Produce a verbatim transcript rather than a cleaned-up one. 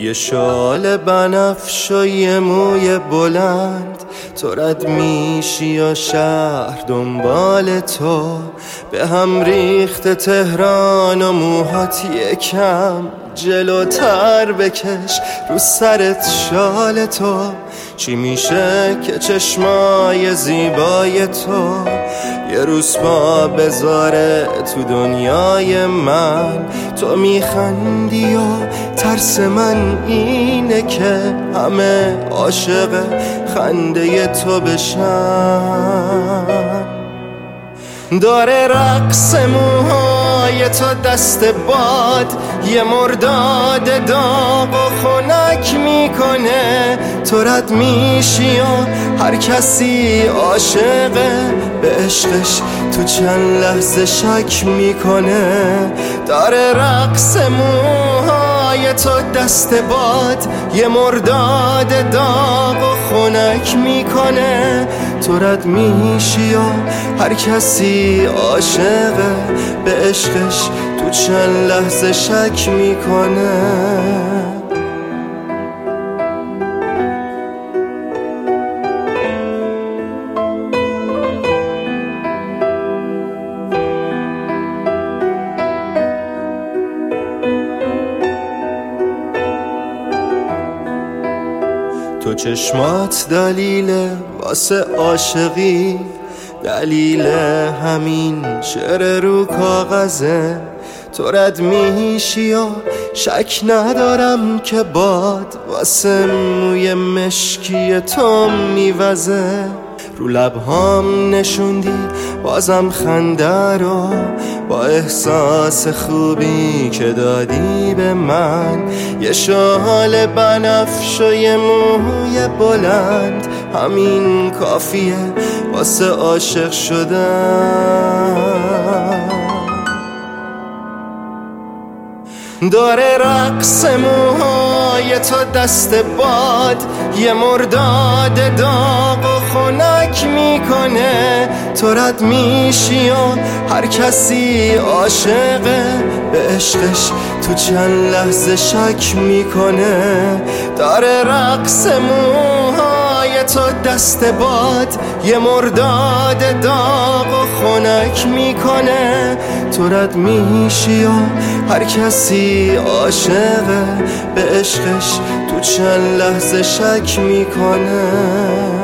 یه شال بنفش و یه موی بلند، تو رد میشی یا شهر دنبال تو، به هم ریخت تهران و موهات یکم جلوتر بکش رو سرت شال تو. چی میشه که چشمای زیبای تو یه روز پا بذاره تو دنیای من؟ تو میخندی و ترس من اینه که همه عاشق خنده تو بشن. داره رقص موهای تو دست باد، یه مرداد داغ و خنک میکنه، تو رد میشی و هر کسی عاشقه به عشقش تو چند لحظه شک میکنه. داره رقص موهای تو دست باد، یه مرداد داغ و خنک میکنه، تو رد میشی و هر کسی عاشقه به عشقش تو چند لحظه شک میکنه. تو چشمات دلیل واسه عاشقی، دلیل همین شعر رو کاغذه، تو رد میشی و شک ندارم که باد واسه موی مشکی تو میوزه. رو لبهام نشوندی بازم خنده رو، با احساس خوبی که دادی به من، یه شال بنفش و یه موی بلند، همین کافیه واسه عاشق شدن. داره رقص موهای تو دست باد، یه مرداد داغ و خنک میکنه، تو رد میشی و هر کسی عاشقه به عشقش تو چند لحظه شک میکنه. داره رقص موهای تو دست باد، یه مرداد داغ و خنک میکنه، تو رد میشی و هر کسی عاشقه به عشقش تو چند لحظه شک میکنه.